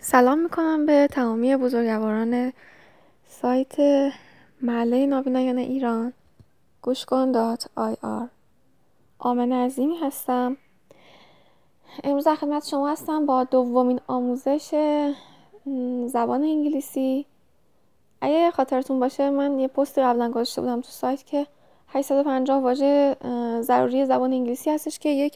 سلام میکنم به تمامی بزرگواران سایت محله نابینایان ایران گوشکن.ir. آمنه عظیمی هستم. امروز در خدمت شما هستم با دومین آموزش زبان انگلیسی. اگه خاطرتون باشه من یه پست قبلا گذاشته بودم تو سایت که 850 واژه ضروری زبان انگلیسی هستش که یک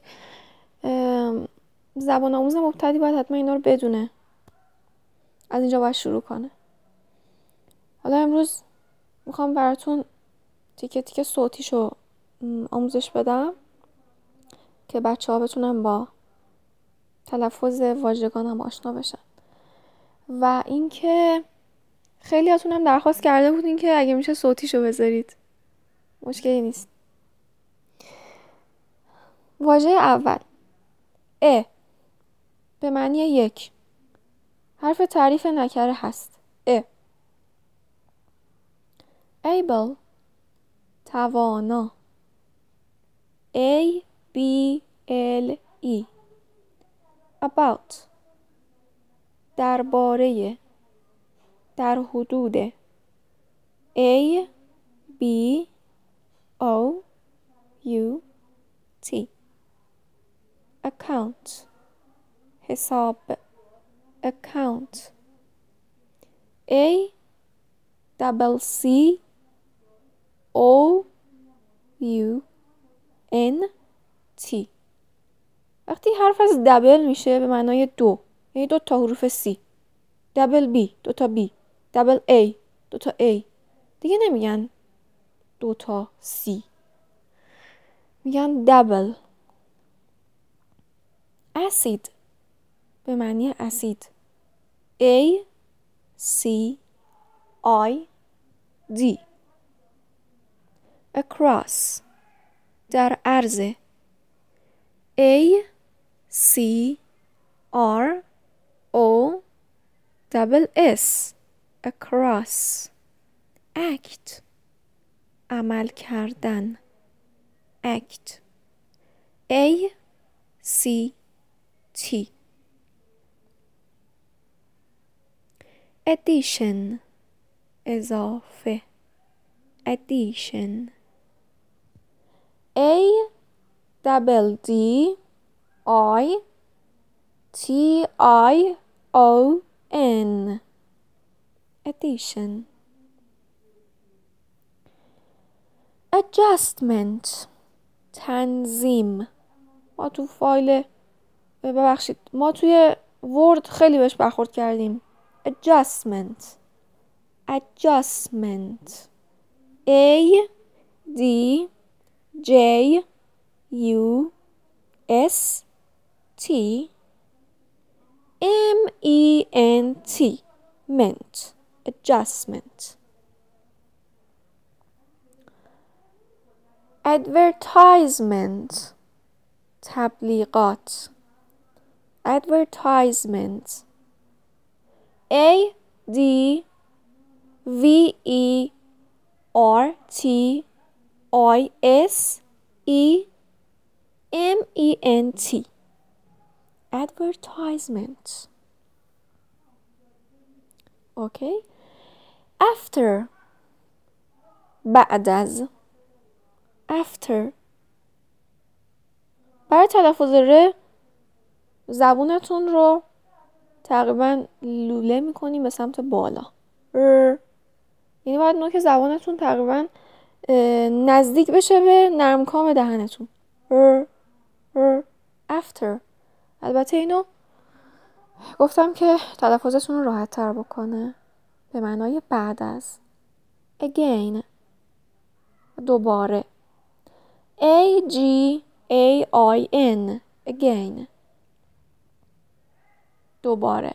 زبان آموز مبتدی باید حتما اینا رو بدونه، از اینجا باید شروع کنه. حالا امروز میخوام براتون تیکه تیکه صوتیشو آموزش بدم که بچه ها بتونن با تلفظ واژگان هم آشنا بشن. و اینکه خیلی هاتون هم درخواست کرده بودین که اگه میشه صوتیشو بذارید، مشکلی نیست. واژه اول به معنی یک، حرف تعریف نکره هست. able، توانا. able. about، درباره، در حدود. a b o u t. account، حساب. account. a double c o u n t. وقتی حرف از دبل میشه به معنای دو، یعنی دو تا حروف سی. دبل بی، دو تا بی. دبل ای، دو تا ای. دیگه نمیگن دو تا سی، میگن دبل. اسید به معنی اسید. A C I D. across، در عرض. A C R O S across. act، عمل کردن. act. A C T. addition، اضافه. addition. A double D I T I O N. addition. adjustment، تنظیم. ما توی ورد خیلی بهش برخورد کردیم. adjustment. A D J U S T M E N T. ment. adjustment. advertisement، تبلیغات. advertisement. A D V E R T I S E M E N T. advertisement. okay. after، بعد از. after. برای تلفظ ر زبونتون رو تقریبا لوله میکنیم به سمت بالا. یعنی باید نوک زبانتون تقریبا نزدیک بشه به نرمکام دهنتون. after. البته اینو گفتم که تلفظتون رو راحت تر بکنه. به معنای بعد از. again، دوباره. AGAIN. again، دوباره.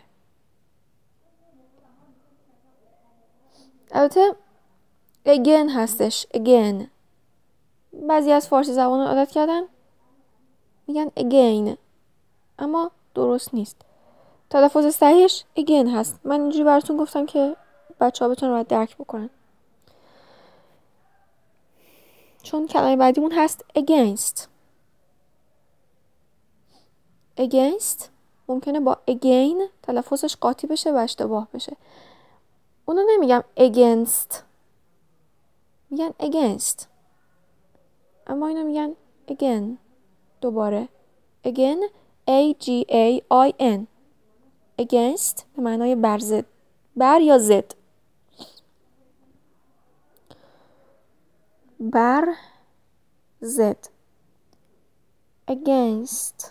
البته again هستش. again. بعضی از فارسی زبان عادت کردن میگن again، اما درست نیست. تلفظ صحیحش again هست. من اینجوری براتون گفتم که بچه ها بتونن راحت درک بکنن. چون کلمه بعدیمون هست against. against ممکنه با again تلفظش قاطی بشه و اشتباه بشه. اونو نمیگم against، میگن against، اما اینو میگن again، دوباره again A-G-A-I-N، against به معنای بر ضد، بر یا ضد، بر ضد، against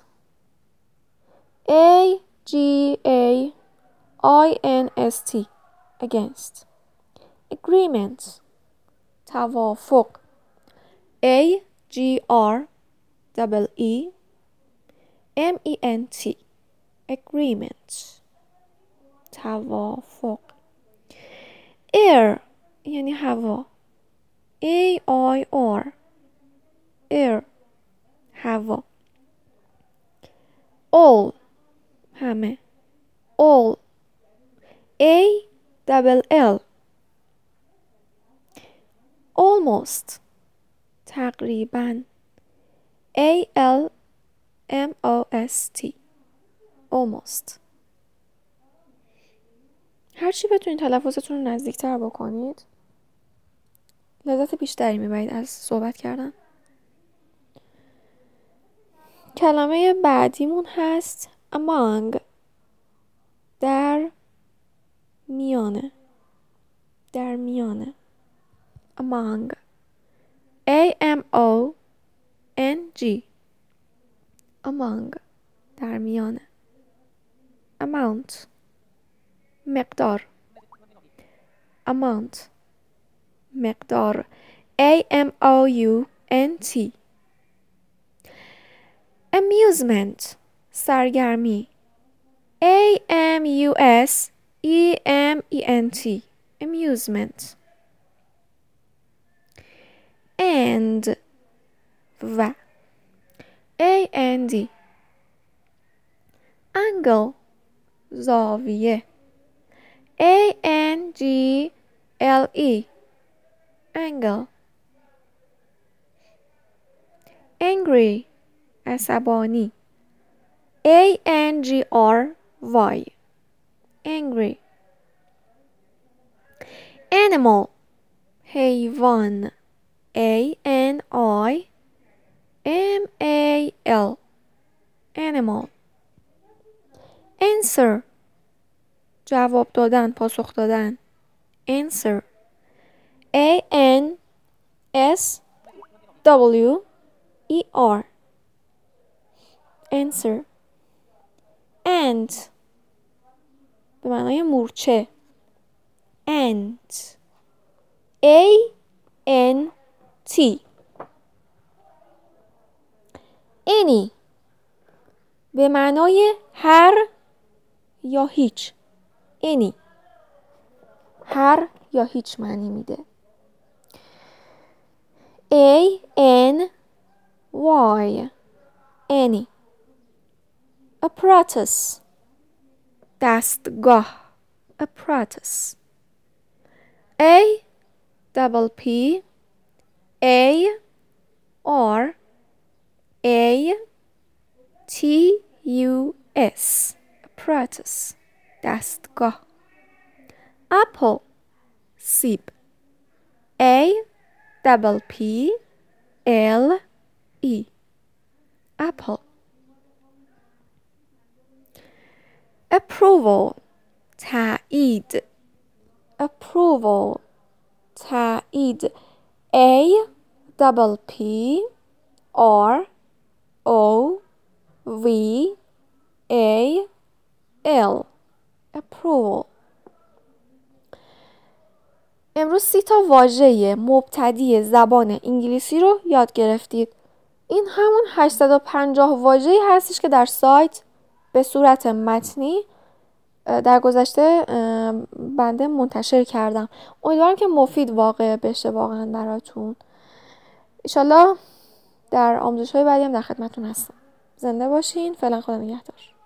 A-G-A-I-N-S-T against. agreement توافق A-G-R-E-E-M-E-N-T agreement توافق. air یعنی هوا A-I-R air هوا. all همه all A-double-L almost تقریباً A-L-M-O-S-T almost. هرچی بتونید تلفظتون رو نزدیکتر بکنید لذت بیشتری میبرید از صحبت کردن. کلمه بعدیمون هست among، در میانه، در میانه among A-M-O-N-G among در میانه. amount مقدار amount مقدار A-M-O-U-N-T amusement سرگرمی A-M-U-S-E-M-E-N-T amusement. and و A-N-D angle زاویه A-N-G-L-E angle. angry عصبانی A-N-G-R-Y angry. animal حیوان A-N-I-M-A-L animal. answer جواب دادن، پاسخ دادن answer A-N-S-W-E-R answer. ant به معنای مورچه ant A-N-T. any به معنای هر یا هیچ any هر یا هیچ معنی میده. A-N-Y any. apparatus دستگاه apparatus A-P-P-A-R-A-T-U-S apparatus دستگاه. apple سیب A-P-P-L-E apple. approval تایید approval تایید A-P-P-R-O-V-A-L approval. امروز 30 تا واژه مبتدی زبان انگلیسی رو یاد گرفتید. این همون 850 واژه‌ای هستش که در سایت به صورت متنی در گذشته بنده منتشر کردم. امیدوارم که مفید واقع بشه واقعا براتون. انشالله در آموزش‌های بعدی هم در خدمتتون هستم. زنده باشین. فعلا خدا نگهدار.